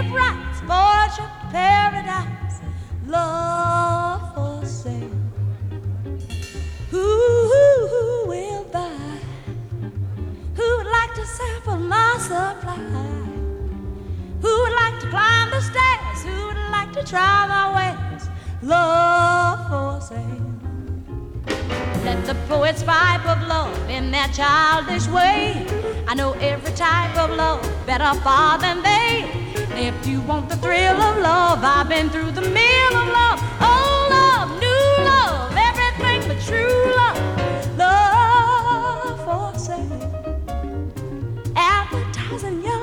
native rights, fortune, paradise, love for sale. Who will buy? Who would like to sample my supply? Who would like to climb the stairs? Who would like to try my ways? Love for sale. Let the poets pipe of love in their childish way. I know every type of love better far than they. If you want the thrill of love, I've been through the mill of love.